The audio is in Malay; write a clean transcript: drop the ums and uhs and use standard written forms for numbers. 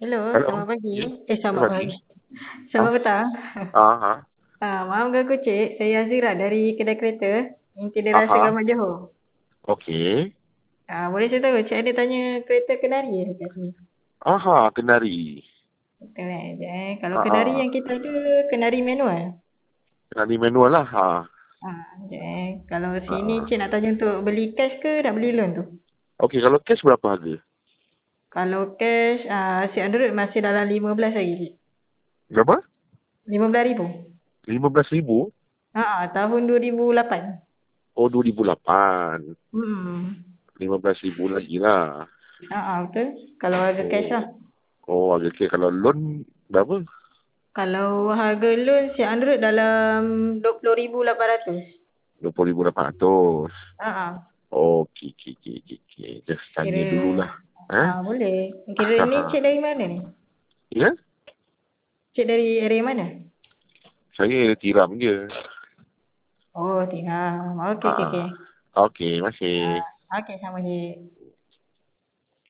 Hello, Hello. selamat pagi. Ya, Selamat selamat pagi. pagi. Ah, Selamat petang. aha, Maaf ganggu cik. Saya Azira dari kedai kereta Inti Dara aha. Segamat Johor. Okey. Boleh saya tahu cik ada tanya kereta Kenari dekat sini? Aha, Kenari. Kenari. Kalau Kenari Ah, yang kita ada Kenari manual. Kenari manual lah. Ha. Kalau sini Ah. cik nak tanya untuk beli cash ke nak beli loan tu? Okey, kalau cash berapa harga? Kalau cash, si Android masih dalam 15 lagi cik. Berapa? 15,000. 15,000? Tahun 2008. Oh, 2008. Hmm. 15,000 lagi lah. Betul. Kalau harga cash lah. Oh, harga cash. Kalau loan berapa? Kalau harga loan si Android dalam 20,800. 20,800. Ha. Okey, okey, okey, okey, okey. Just tanya Kira dululah. Eh? boleh. Kira ni cik dari mana ni? Ya? Cik dari area mana? Saya tiram je. Oh, Tiham. Okey, okey, okey. Okey, masih. Okey, sama cik.